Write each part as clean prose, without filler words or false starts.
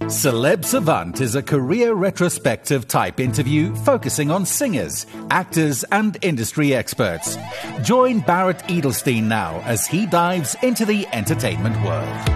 Celeb Savant is a career retrospective type interview focusing on singers, actors, and industry experts. Join Barrett Edelstein now as he dives into the entertainment world.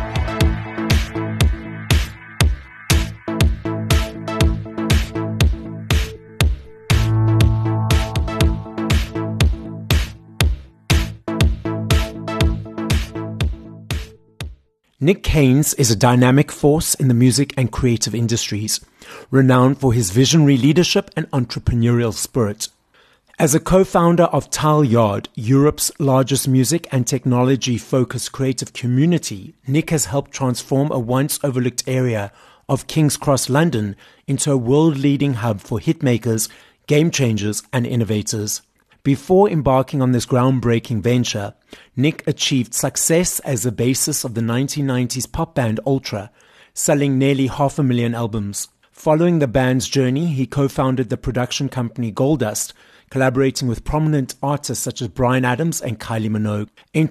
Nick Keynes is a dynamic force in the music and creative industries, renowned for his visionary leadership and entrepreneurial spirit. As a co-founder of Taleyard, Europe's largest music and technology-focused creative community, Nick has helped transform a once-overlooked area of King's Cross, London, into a world-leading hub for hitmakers, game-changers, and innovators. Before embarking on this groundbreaking venture, Nick achieved success as the bassist of the 1990s pop band Ultra, selling nearly 500,000 albums. Following the band's journey, he co-founded the production company Goldust, collaborating with prominent artists such as Bryan Adams and Kylie Minogue. In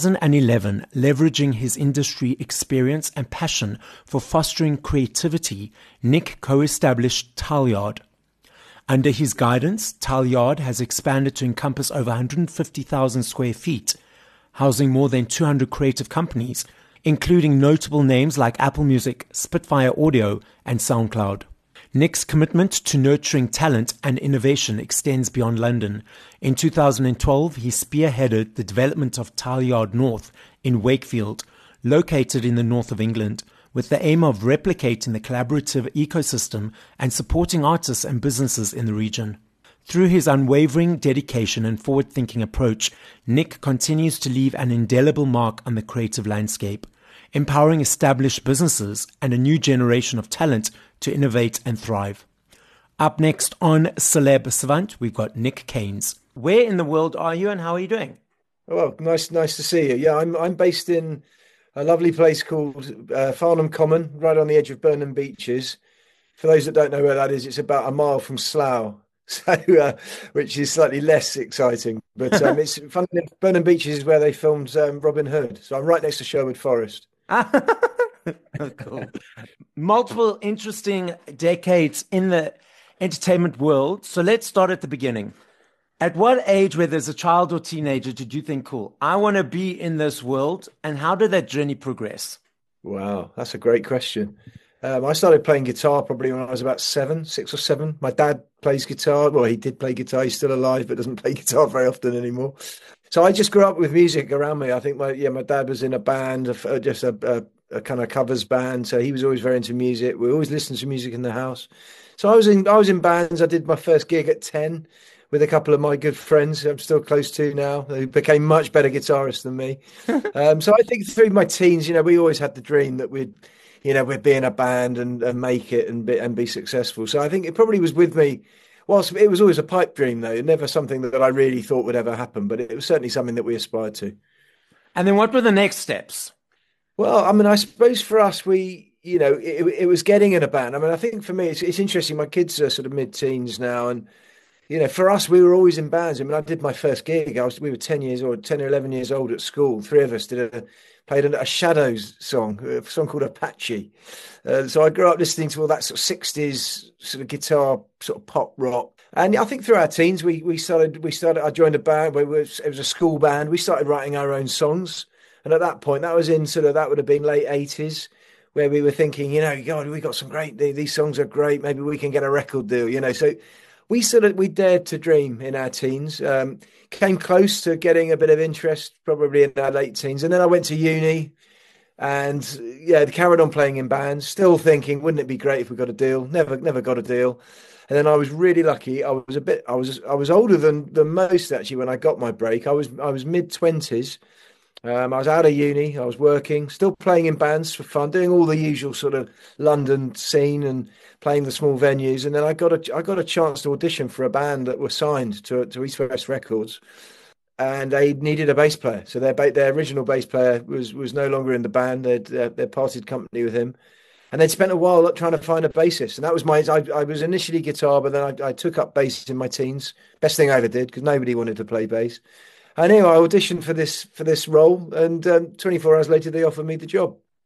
2011, leveraging his industry experience and passion for fostering creativity, Nick co-established Taleyard. Under his guidance, Taleyard has expanded to encompass over 150,000 square feet, housing more than 200 creative companies, including notable names like Apple Music, Spitfire Audio, and SoundCloud. Nick's commitment to nurturing talent and innovation extends beyond London. In 2012, he spearheaded the development of Taleyard North in Wakefield, located in the north of England, with the aim of replicating the collaborative ecosystem and supporting artists and businesses in the region. Through his unwavering dedication and forward-thinking approach, Nick continues to leave an indelible mark on the creative landscape, empowering established businesses and a new generation of talent to innovate and thrive. Up next on Celeb Savant, we've got Nick Keynes. Where in the world are you and how are you doing? Well, nice to see you. Yeah, I'm based in a lovely place called Farnham Common, right on the edge of Burnham Beeches. For those that don't know where that is, it's about a mile from Slough, so which is slightly less exciting. But it's fun. Burnham Beeches is where they filmed Robin Hood, so I'm right next to Sherwood Forest. Cool. Multiple interesting decades in the entertainment world. So let's start at the beginning. At what age, whether as a child or teenager, did you think, cool, I want to be in this world? And how did that journey progress? Wow, that's a great question. I started playing guitar probably when I was about 6 or 7. My dad plays guitar. Well, he did play guitar. He's still alive, but doesn't play guitar very often anymore. So I just grew up with music around me. I think my dad was in a band, just a kind of covers band. So he was always very into music. We always listened to music in the house. So I was in bands. I did my first gig at 10. With a couple of my good friends who I'm still close to now, who became much better guitarists than me. So I think through my teens, we always had the dream that we'd be in a band and make it and be successful. So I think it probably was with me. Whilst it was always a pipe dream, though, never something that I really thought would ever happen, but it was certainly something that we aspired to. And then what were the next steps? Well, I mean, I suppose for us, it was getting in a band. I mean, I think for me, it's interesting. My kids are sort of mid-teens now, and for us, we were always in bands. I mean, I did my first gig. We were 10 or 11 years old at school. 3 of us played a Shadows song, a song called Apache. So I grew up listening to all that sort of 60s sort of guitar, sort of pop rock. And I think through our teens, we started. I joined a band. It was a school band. We started writing our own songs. And at that point, that was in that would have been late 80s, where we were thinking, God, we got some these songs are great. Maybe we can get a record deal, So we dared to dream in our teens, came close to getting a bit of interest probably in our late teens. And then I went to uni and carried on playing in bands, still thinking, wouldn't it be great if we got a deal? Never got a deal. And then I was really lucky. I was older than most actually when I got my break. I was mid-20s. I was out of uni. I was working, still playing in bands for fun, doing all the usual sort of London scene and playing the small venues. And then I got a chance to audition for a band that were signed to East West Records, and they needed a bass player. So their original bass player was no longer in the band. They'd parted company with him, and they'd spent a while trying to find a bassist. And that was I was initially guitar, but then I took up bass in my teens. Best thing I ever did, because nobody wanted to play bass. And anyway, I auditioned for this role, and 24 hours later, they offered me the job.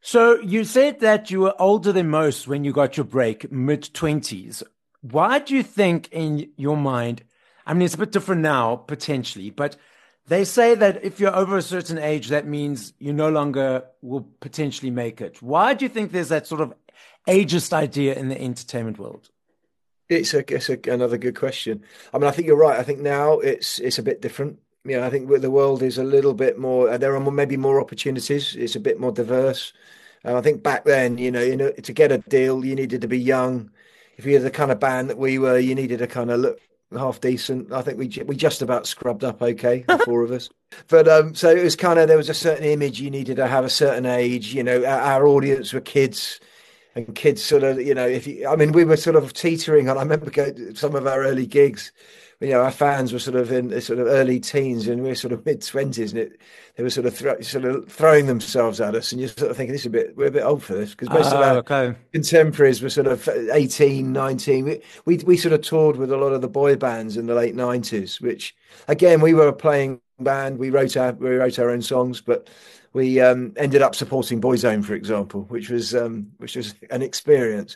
So you said that you were older than most when you got your break, mid-20s. Why do you think in your mind, I mean, it's a bit different now, potentially, but they say that if you're over a certain age, that means you no longer will potentially make it. Why do you think there's that sort of ageist idea in the entertainment world? It's another good question. I mean, I think you're right. I think now it's a bit different. I think the world is a little bit more. There are maybe more opportunities. It's a bit more diverse. I think back then, to get a deal, you needed to be young. If you're the kind of band that we were, you needed to kind of look half decent. I think we just about scrubbed up okay, the four of us. But so it was kind of, there was a certain image you needed to have a certain age. Our audience were kids. And kids sort of, we were sort of teetering on. I remember going to some of our early gigs. Our fans were sort of in sort of early teens, and we were sort of mid-20s, and they were sort of throwing themselves at us, and you're sort of thinking, we're a bit old for this, because most of our contemporaries were sort of 18, 19. We sort of toured with a lot of the boy bands in the late 90s, which again, we were a playing band. We wrote our own songs, but we ended up supporting Boyzone, for example, which was an experience.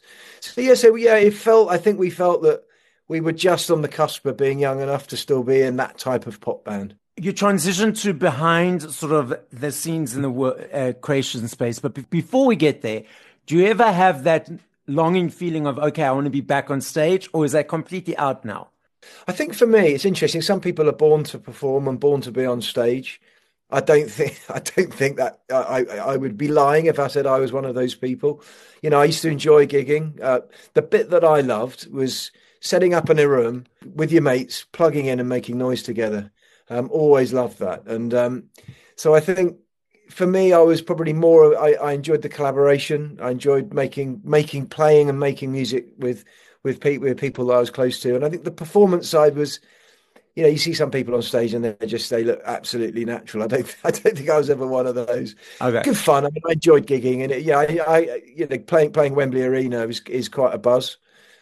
I think we felt that we were just on the cusp of being young enough to still be in that type of pop band. You transitioned to behind sort of the scenes in the creation space, but before we get there, do you ever have that longing feeling of, okay, I want to be back on stage, or is that completely out now? I think for me, it's interesting. Some people are born to perform and born to be on stage. I don't think that I would be lying if I said I was one of those people. I used to enjoy gigging. The bit that I loved was setting up in a room with your mates, plugging in and making noise together. Always loved that. And so I think for me, I was probably more, I enjoyed the collaboration. I enjoyed playing and making music with people that I was close to. And I think the performance side was, you see some people on stage and they look absolutely natural. I don't think I was ever one of those. Okay. Good fun. I mean, I enjoyed gigging, and playing Wembley Arena is quite a buzz.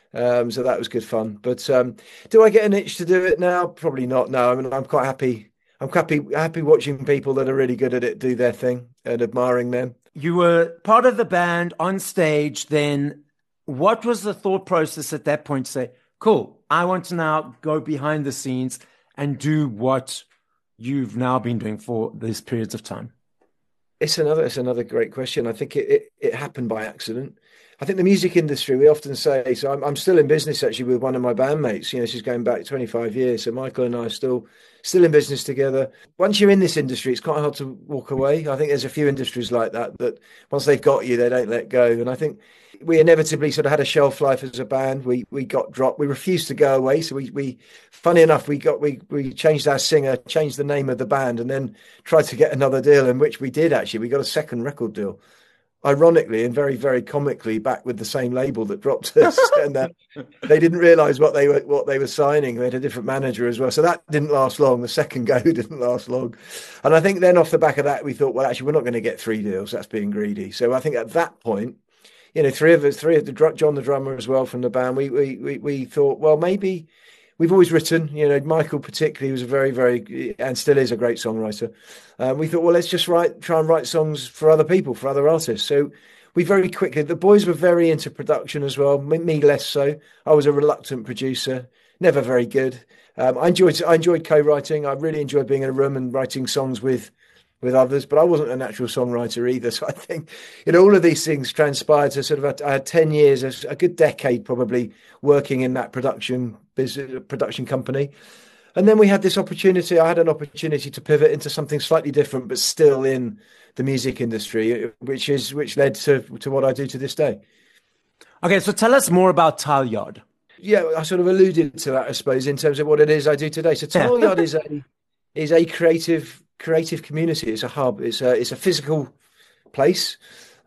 So that was good fun. But do I get an itch to do it now? Probably not. No. I mean, I'm quite happy. I'm happy watching people that are really good at it do their thing and admiring them. You were part of the band on stage. Then, what was the thought process at that point to say, cool, I want to now go behind the scenes and do what you've now been doing for these periods of time? It's another great question. I think it happened by accident. I think the music industry, we often say, so I'm still in business actually with one of my bandmates. She's going back 25 years. So Michael and I are still in business together. Once you're in this industry, it's quite hard to walk away. I think there's a few industries like that once they've got you, they don't let go. And I think we inevitably sort of had a shelf life as a band. We got dropped. We refused to go away. So we funny enough, we changed our singer, changed the name of the band, and then tried to get another deal, in which we did actually. We got a second record deal, ironically and very, very comically, back with the same label that dropped us. And they didn't realise what they were signing. They had a different manager as well. So that didn't last long. The second go didn't last long. And I think then off the back of that, we thought, well, actually, we're not going to get 3 deals. That's being greedy. So I think at that point, three of John the drummer as well from the band, we thought, well, maybe we've always written, Michael particularly was a very, very, and still is a great songwriter. We thought, well, let's just try and write songs for other people, for other artists. So we very quickly, the boys were very into production as well, me less so. I was a reluctant producer, never very good. I enjoyed co-writing. I really enjoyed being in a room and writing songs with others, but I wasn't a natural songwriter either. So I think, all of these things transpired to sort of, I had 10 years, a good decade probably, working in that production company. And then we had this opportunity. I had an opportunity to pivot into something slightly different, but still in the music industry, which led to what I do to this day. Okay, so tell us more about Taleyard. Yeah, I sort of alluded to that, I suppose, in terms of what it is I do today. So Taleyard is a creative community. It's a hub. It's a physical place.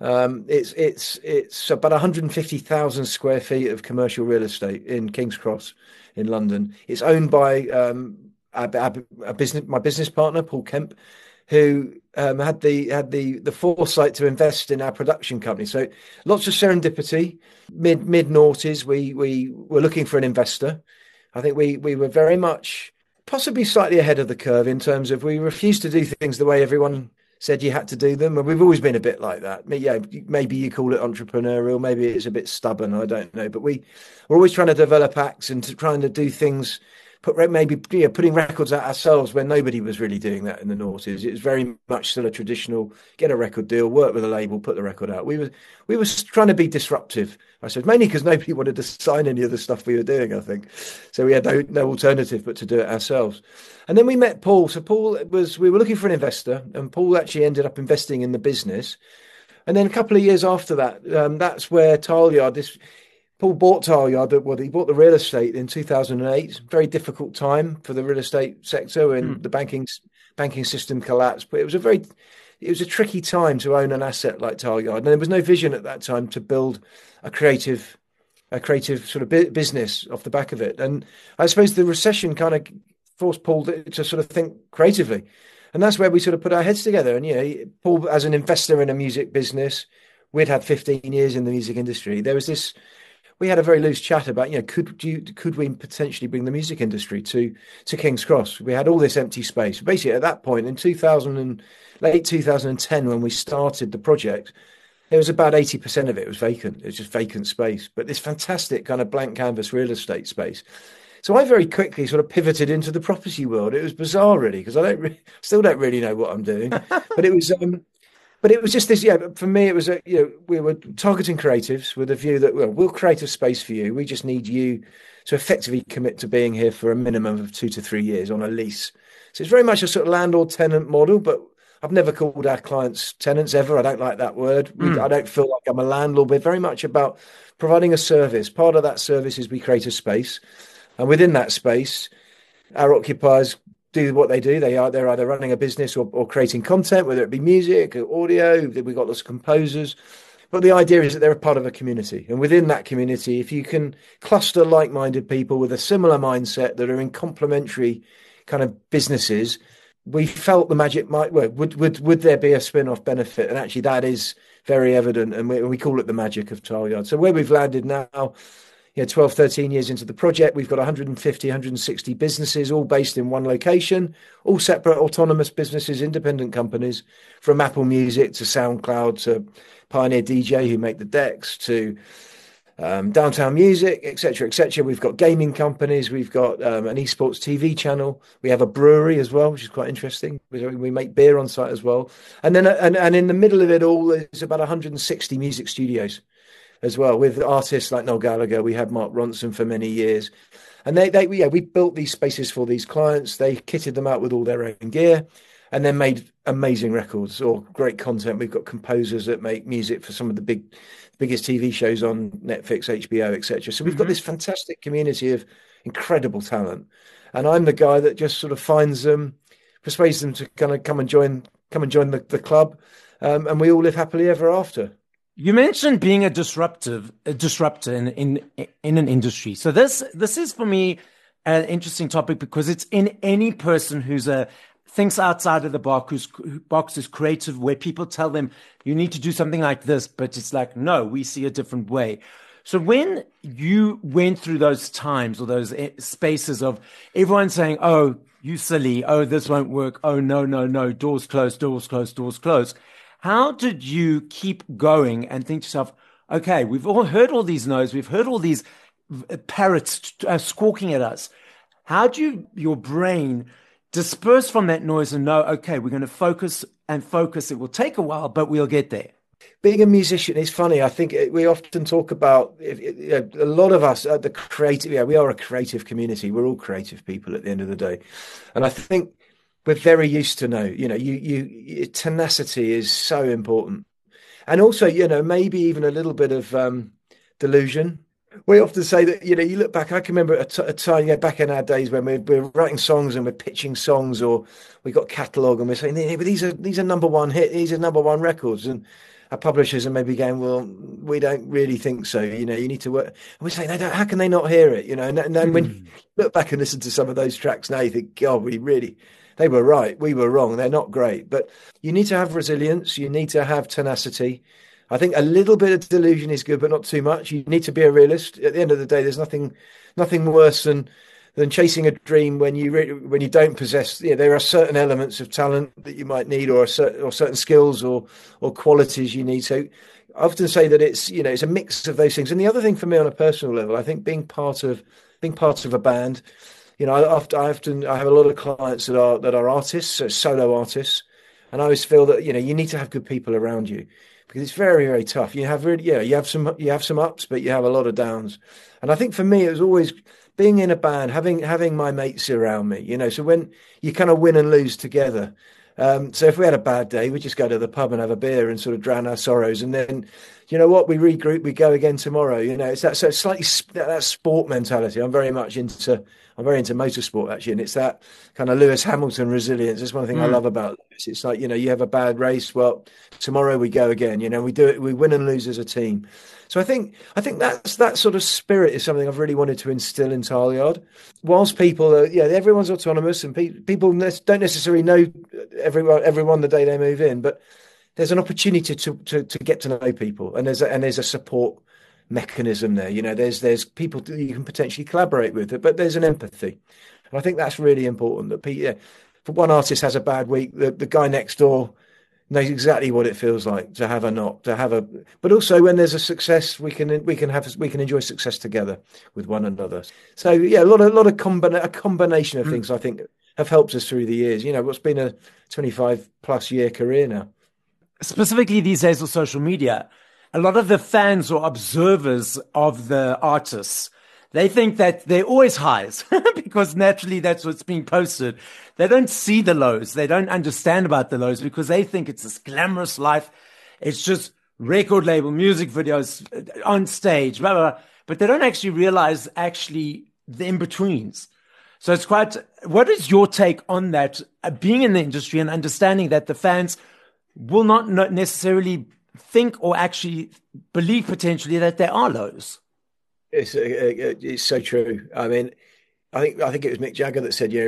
It's about 150,000 square feet of commercial real estate in King's Cross in London. It's owned by my business partner Paul Kemp, who had the foresight to invest in our production company. So lots of serendipity. Mid noughties, we were looking for an investor. I think we were very much, possibly slightly ahead of the curve in terms of we refused to do things the way everyone said you had to do them. And we've always been a bit like that. Yeah, maybe you call it entrepreneurial, maybe it's a bit stubborn, I don't know. But we're always trying to develop acts and trying to do things, putting records out ourselves when nobody was really doing that in the noughties. It was very much still a traditional, get a record deal, work with a label, put the record out. We were trying to be disruptive, I suppose, mainly because nobody wanted to sign any of the stuff we were doing, I think. So we had no alternative but to do it ourselves. And then we met Paul. So we were looking for an investor, and Paul actually ended up investing in the business. And then a couple of years after that, that's where Tileyard, Paul bought Tileyard. Well, he bought the real estate in 2008. Very difficult time for the real estate sector, and the banking system collapsed. But it was a tricky time to own an asset like Tileyard. And there was no vision at that time to build a creative sort of business off the back of it. And I suppose the recession kind of forced Paul to sort of think creatively. And that's where we sort of put our heads together. And, Paul, as an investor in a music business, we'd had 15 years in the music industry. We had a very loose chat about, could we potentially bring the music industry to King's Cross? We had all this empty space. Basically, at that point, in late 2010, when we started the project, there was about 80% of it was vacant. It was just vacant space, but this fantastic kind of blank canvas real estate space. So I very quickly sort of pivoted into the property world. It was bizarre, really, because still don't really know what I'm doing. But it was just this. Yeah, for me, it was we were targeting creatives with a view that we'll create a space for you. We just need you to effectively commit to being here for a minimum of 2 to 3 years on a lease. So it's very much a sort of landlord-tenant model, but I've never called our clients tenants ever. I don't like that word. I don't feel like I'm a landlord. We're very much about providing a service. Part of that service is we create a space. And within that space, our occupiers do what they do. They're either running a business or creating content, whether it be music or audio. We've got lots of composers. But the idea is that they're a part of a community. And within that community, if you can cluster like-minded people with a similar mindset that are in complementary kind of businesses, we felt the magic might work. Would there be a spin-off benefit? And actually that is very evident. And we call it the magic of Tileyard. So where we've landed now, 12, 13 years into the project, we've got 150, 160 businesses, all based in one location, all separate autonomous businesses, independent companies, from Apple Music to SoundCloud to Pioneer DJ, who make the decks, to Downtown Music, etc., etc. We've got gaming companies. We've got an esports TV channel. We have a brewery as well, which is quite interesting. We make beer on site as well. And then and in the middle of it all, there's about 160 music studios as well, with artists like Noel Gallagher. We had Mark Ronson for many years, and we built these spaces for these clients. They kitted them out with all their own gear, and then made amazing records or great content. We've got composers that make music for some of the biggest TV shows on Netflix, HBO, etc. So we've got this fantastic community of incredible talent, and I'm the guy that just sort of finds them, persuades them to kind of come and join the club, and we all live happily ever after. You mentioned being a disruptor in an industry. So this is for me an interesting topic, because it's in any person who's thinks outside of the box, is creative, where people tell them you need to do something like this, but it's like, no, we see a different way. So when you went through those times or those spaces of everyone saying, oh, you silly, oh, this won't work, oh, no, doors closed, doors closed. How did you keep going and think to yourself, okay, we've all heard all these no's, we've heard all these parrots squawking at us. How do your brain disperse from that noise and know, okay, we're going to focus. It will take a while, but we'll get there? Being a musician is funny. I think we often talk about a lot of us at the creative. Yeah, we are a creative community. We're all creative people at the end of the day, and I think we're very used to you tenacity is so important. And also, maybe even a little bit of delusion. We often say that, you look back, I can remember a time back in our days when we're writing songs and we're pitching songs, or we got catalogue and we're saying, hey, but these are number one hit, these are number one records. And our publishers are maybe going, well, we don't really think so. You need to work. And we say, how can they not hear it? And then when you look back and listen to some of those tracks now, you think, God, they were right. We were wrong. They're not great. But you need to have resilience. You need to have tenacity. I think a little bit of delusion is good, but not too much. You need to be a realist. At the end of the day, there's nothing worse than than chasing a dream when you don't possess. There are certain elements of talent that you might need, or certain skills or qualities you need. So I often say that it's a mix of those things. And the other thing for me on a personal level, I think being part of a band. I have a lot of clients that are artists, so solo artists, and I always feel that you need to have good people around you, because it's very, very tough. You have some ups, but you have a lot of downs. And I think for me, it was always being in a band, having my mates around me. So when you kind of win and lose together. So if we had a bad day, we just go to the pub and have a beer and sort of drown our sorrows, and then we regroup, we go again tomorrow. It's that slightly that sport mentality. I'm very into motorsport, actually, and it's that kind of Lewis Hamilton resilience. That's one thing I love about Lewis. It's like, you have a bad race, well, tomorrow we go again. We do it, we win and lose as a team. So I think that sort of spirit is something I've really wanted to instill in Tileyard. Whilst people everyone's autonomous, and people don't necessarily know everyone the day they move in, but there's an opportunity to get to know people, and there's a support mechanism there. There's people that you can potentially collaborate with, but there's an empathy, and I think that's really important. That if one artist has a bad week, the guy next door knows exactly what it feels like to have a knock, but also when there's a success, we can enjoy success together with one another. So a combination of things I think have helped us through the years. What's been a 25 plus year career now. Specifically these days with social media, a lot of the fans or observers of the artists, they think that they're always highs because naturally that's what's being posted. They don't see the lows. They don't understand about the lows because they think it's this glamorous life. It's just record label, music videos on stage, blah, blah, blah. But they don't actually realize the in-betweens. So what is your take on that, being in the industry and understanding that the fans will not necessarily think or actually believe potentially that there are lows? It's so true. I mean, I think it was Mick Jagger that said,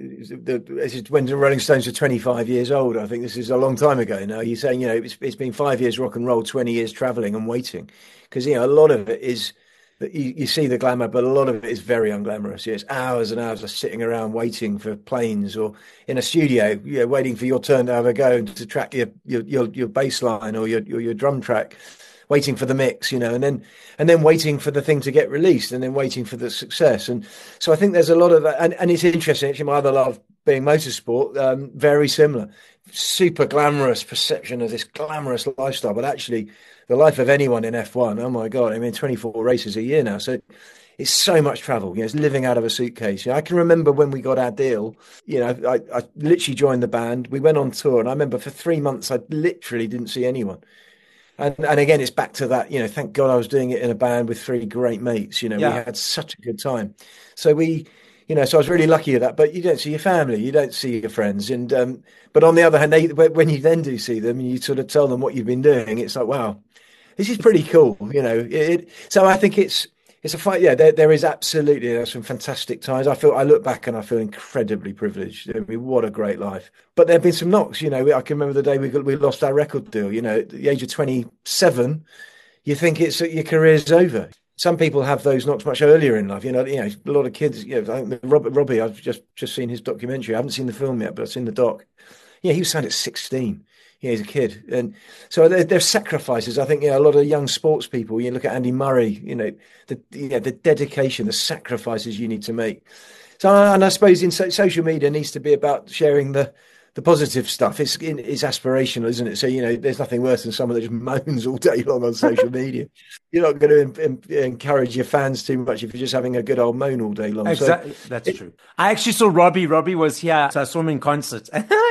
when the Rolling Stones were 25 years old. I think this is a long time ago now. He's saying, it's been 5 years rock and roll, 20 years traveling and waiting, because a lot of it is that you see the glamour, but a lot of it is very unglamorous. It's hours and hours of sitting around waiting for planes, or in a studio, waiting for your turn to have a go and to track your bass line or your drum track, waiting for the mix, and then waiting for the thing to get released, and then waiting for the success. And so I think there's a lot of that, and it's interesting. Actually, my other love being motorsport, very similar, super glamorous perception of this glamorous lifestyle, but actually the life of anyone in F1, oh my God, 24 races a year now. So it's so much travel. It's living out of a suitcase. I can remember when we got our deal, I literally joined the band. We went on tour, and I remember for 3 months, I literally didn't see anyone. And again, it's back to that, thank God I was doing it in a band with 3 great mates. We had such a good time. So so I was really lucky at that. But you don't see your family, you don't see your friends. And but on the other hand, when you then do see them, you sort of tell them what you've been doing. It's like, wow, this is pretty cool. So I think it's a fight. Yeah, there's some fantastic times. I look back and I feel incredibly privileged. What a great life. But there have been some knocks. I can remember the day we lost our record deal. At the age of 27, you think your career's over. Some people have those knocks much earlier in life. A lot of kids. I think Robbie. I've just seen his documentary. I haven't seen the film yet, but I've seen the doc. He was signed at 16. He's a kid, and so there's sacrifices. I think a lot of young sports people. You look at Andy Murray. The dedication, the sacrifices you need to make. So, and I suppose in social media needs to be about sharing the positive stuff. It's aspirational, isn't it? So there's nothing worse than someone that just moans all day long on social media. You're not going to encourage your fans too much if you're just having a good old moan all day long. Exactly, that's true. I actually saw Robbie. Robbie was here, so I saw him in concert.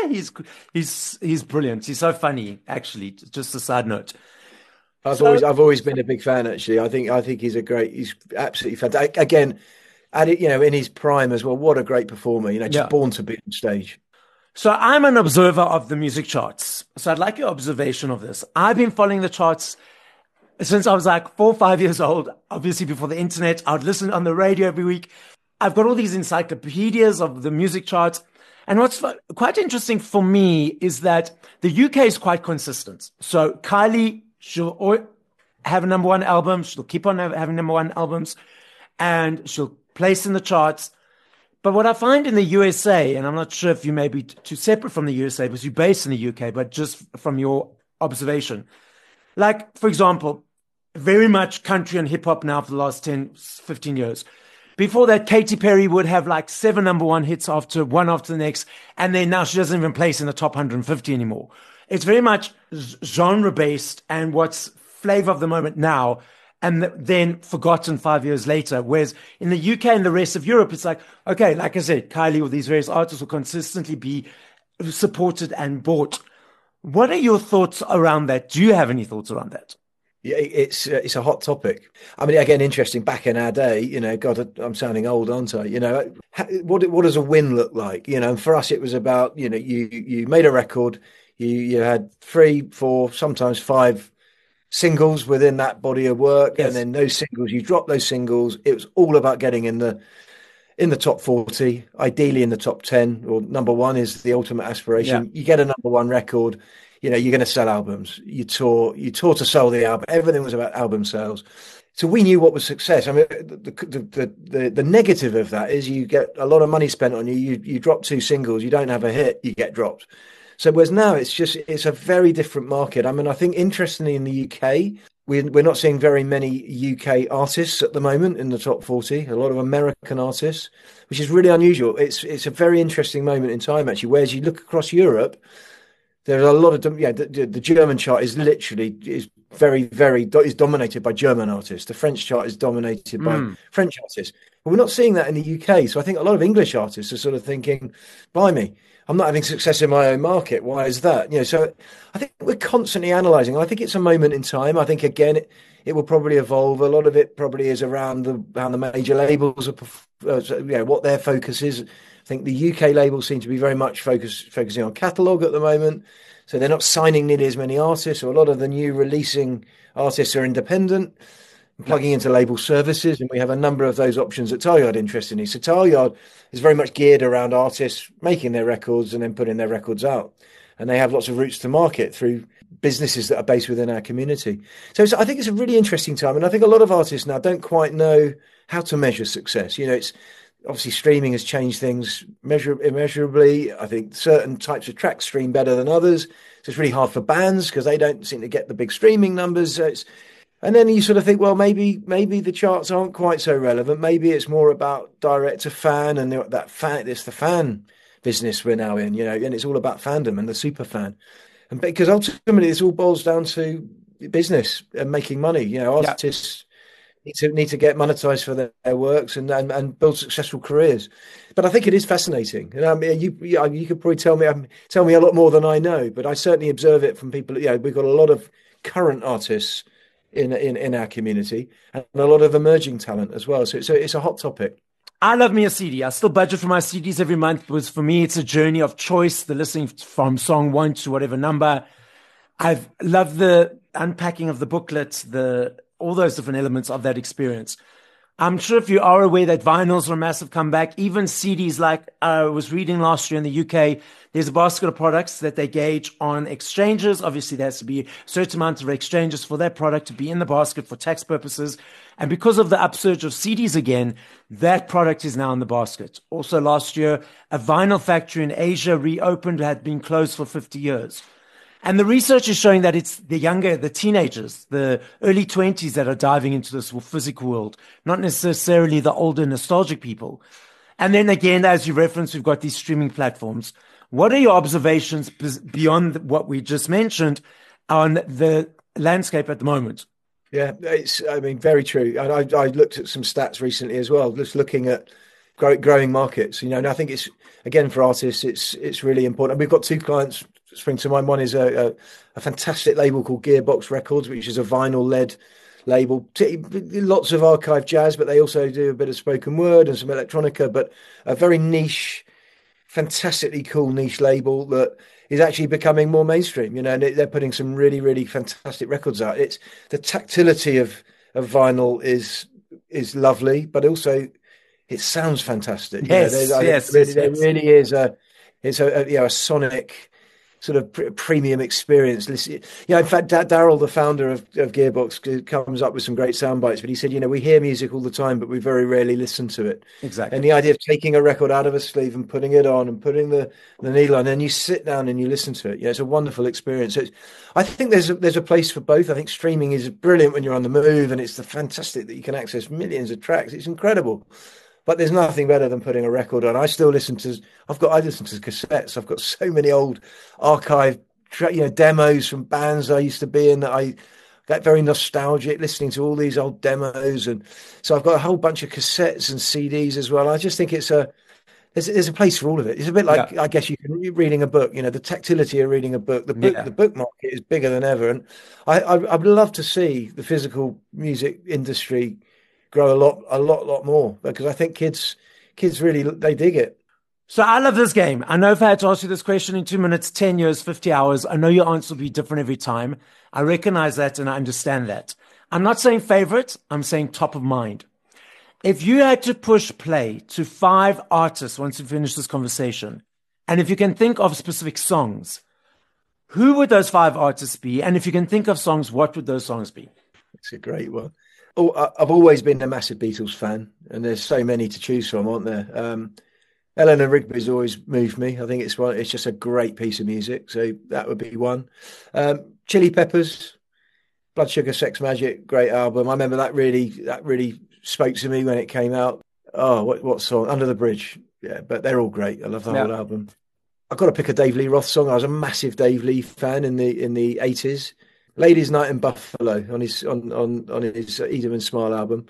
he's brilliant. He's so funny. Actually, just a side note. I've always been a big fan. Actually, I think he's absolutely fantastic. Again, in his prime as well. What a great performer. Born to be on stage. So I'm an observer of the music charts. So I'd like your observation of this. I've been following the charts since I was like 4 or 5 years old, obviously before the internet. I would listen on the radio every week. I've got all these encyclopedias of the music charts. And what's quite interesting for me is that the UK is quite consistent. So Kylie, she'll have a number 1 album. She'll keep on having number 1 albums, and she'll place in the charts. But what I find in the USA, and I'm not sure if you may be too separate from the USA because you're based in the UK, but just from your observation, like, for example, very much country and hip hop now for the last 10, 15 years. Before that, Katy Perry would have like 7 number one hits after one after the next. And then now she doesn't even place in the top 150 anymore. It's very much genre based and what's flavor of the moment now and then forgotten 5 years later. Whereas in the UK and the rest of Europe, it's like, okay, like I said, Kylie or these various artists will consistently be supported and bought. What are your thoughts around that? Do you have any thoughts around that? Yeah, it's a hot topic. I mean, again, interesting. Back in our day, God, I'm sounding old, aren't I? What does a win look like? And for us, it was about, you made a record, you had 3, 4, sometimes 5 singles within that body of work, yes. And then those singles, you drop those singles. It was all about getting in the top 40, ideally in the top 10, or number one is the ultimate aspiration. Yeah. You get a number one record. You're going to sell albums. You tour to sell the album. Everything was about album sales. So we knew what was success. I mean, the negative of that is you get a lot of money spent on you. You drop 2 singles, you don't have a hit, you get dropped. So whereas now it's a very different market. I mean, I think interestingly in the UK, we're not seeing very many UK artists at the moment in the top 40. A lot of American artists, which is really unusual. It's a very interesting moment in time actually. Whereas you look across Europe, there's a lot of the German chart is very, very dominated by German artists. The French chart is dominated by French artists. But we're not seeing that in the UK. So I think a lot of English artists are sort of thinking, "Buy me. I'm not having success in my own market. Why is that?" So I think we're constantly analysing. I think it's a moment in time. I think again it will probably evolve. A lot of it probably is around how the major labels are, what their focus is. I think the UK labels seem to be very much focusing on catalogue at the moment. So they're not signing nearly as many artists, or a lot of the new releasing artists are independent, plugging into label services. And we have a number of those options at Tileyard, interestingly. So Tileyard is very much geared around artists making their records and then putting their records out. And they have lots of routes to market through businesses that are based within our community. So I think it's a really interesting time. And I think a lot of artists now don't quite know how to measure success. It's obviously streaming has changed things immeasurably. I think certain types of tracks stream better than others. So it's really hard for bands because they don't seem to get the big streaming numbers. And then you sort of think, well, maybe the charts aren't quite so relevant. Maybe it's more about direct to fan and it's the fan business we're now in, and it's all about fandom and the super fan. And because ultimately this all boils down to business and making money. Artists need to get monetized for their works and build successful careers. But I think it is fascinating. And you could probably tell me a lot more than I know, but I certainly observe it from people. We've got a lot of current artists in our community and a lot of emerging talent as well. So it's a hot topic. I love me a CD. I still budget for my CDs every month because for me, it's a journey of choice, the listening from song 1 to whatever number. I've loved the unpacking of the booklet, all those different elements of that experience. I'm sure if you are aware that vinyls are a massive comeback, even CDs, like I was reading last year in the UK, there's a basket of products that they gauge on exchanges. Obviously, there has to be a certain amount of exchanges for that product to be in the basket for tax purposes. And because of the upsurge of CDs again, that product is now in the basket. Also last year, a vinyl factory in Asia reopened, had been closed for 50 years. And the research is showing that it's the teenagers, the early 20s that are diving into this physical world, not necessarily the older nostalgic people. And then again, as you referenced, we've got these streaming platforms. What are your observations beyond what we just mentioned on the landscape at the moment? Yeah, very true. And I looked at some stats recently as well, just looking at growing markets. And I think it's, again, for artists, it's really important. We've got 2 clients spring to mind. One is a fantastic label called Gearbox Records, which is a vinyl-led label. Lots of archive jazz, but they also do a bit of spoken word and some electronica, but a very niche, fantastically cool niche label that is actually becoming more mainstream, and they're putting some really, really fantastic records out. It's the tactility of vinyl is lovely, but also it sounds fantastic. Yes, there really is a sonic sort of premium experience. Listen, in fact, Daryl, the founder of Gearbox, comes up with some great sound bites, but he said, we hear music all the time, but we very rarely listen to it. Exactly. And the idea of taking a record out of a sleeve and putting it on and putting the needle on, and then you sit down and you listen to it. It's a wonderful experience. So I think there's a place for both. I think streaming is brilliant when you're on the move, and it's fantastic that you can access millions of tracks. It's incredible. But there's nothing better than putting a record on. I still listen to cassettes. I've got so many old archive, demos from bands I used to be in that I get very nostalgic listening to all these old demos. And so I've got a whole bunch of cassettes and CDs as well. I just think there's a place for all of it. It's a bit like, I guess, you can reading a book, the tactility of reading a book. The book market is bigger than ever. And I'd love to see the physical music industry grow a lot more, because I think kids really, they dig it. So I love this game. I know if I had to ask you this question in 2 minutes, 10 years, 50 hours, I know your answer will be different every time. I recognize that and I understand that. I'm not saying favorite, I'm saying top of mind. If you had to push play to 5 artists once you finish this conversation, and if you can think of specific songs, who would those 5 artists be? And if you can think of songs, what would those songs be? It's a great one. I've always been a massive Beatles fan, and there's so many to choose from, aren't there? Eleanor Rigby's always moved me. I think it's just a great piece of music, so that would be one. Chili Peppers, Blood Sugar Sex Magik, great album. I remember that really spoke to me when it came out. Oh, what song? Under the Bridge. Yeah, but they're all great. I love the whole album. I've got to pick a Dave Lee Roth song. I was a massive Dave Lee fan in the 80s. Ladies' Night in Buffalo on his Edelman Smile album.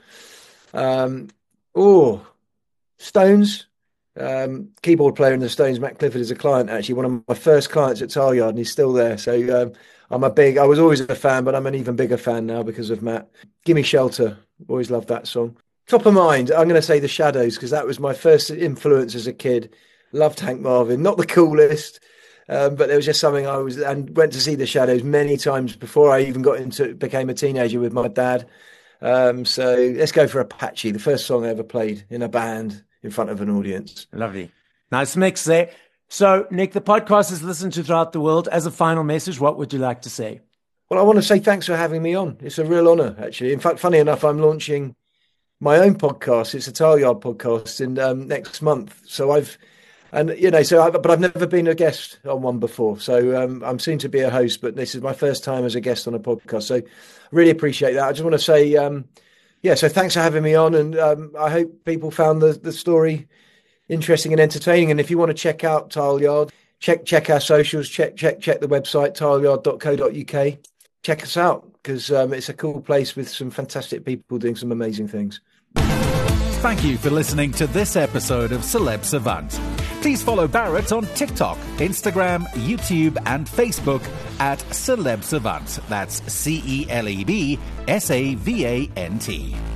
Stones. Keyboard player in the Stones, Matt Clifford, is a client, actually, one of my first clients at Tileyard, and he's still there. So I was always a fan, but I'm an even bigger fan now because of Matt. Gimme Shelter. Always loved that song. Top of mind, I'm going to say The Shadows, because that was my first influence as a kid. Loved Hank Marvin. Not the coolest, but there was just something and went to see The Shadows many times before I even became a teenager with my dad. So let's go for Apache, the first song I ever played in a band in front of an audience. Lovely. Nice mix there. So, Nick, the podcast is listened to throughout the world. As a final message, what would you like to say? Well, I want to say thanks for having me on. It's a real honour, actually. In fact, funny enough, I'm launching my own podcast. It's a Tileyard podcast in next month. So but I've never been a guest on one before. So I'm soon to be a host, but this is my first time as a guest on a podcast. So really appreciate that. I just want to say, so thanks for having me on. And I hope people found the story interesting and entertaining. And if you want to check out Tileyard, check our socials, check the website, tileyard.co.uk. Check us out, because it's a cool place with some fantastic people doing some amazing things. Thank you for listening to this episode of Celeb Savant. Please follow Barrett on TikTok, Instagram, YouTube, and Facebook at Celeb Savant. That's CelebSavant.